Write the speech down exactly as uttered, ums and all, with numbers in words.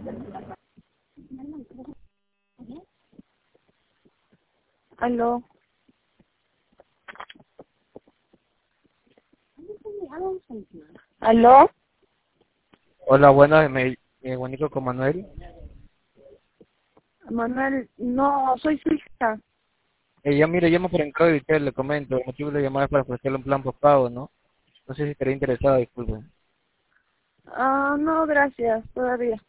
Aló. Aló. Hola, buenas, me, me comunico con Manuel. Manuel, no, soy su hija. Eh, ya mire, llamo por encargo y usted le comento, el motivo de llamar es para ofrecerle un plan postpago, ¿no? No sé si estaría interesado, disculpe. Ah, no, gracias, todavía.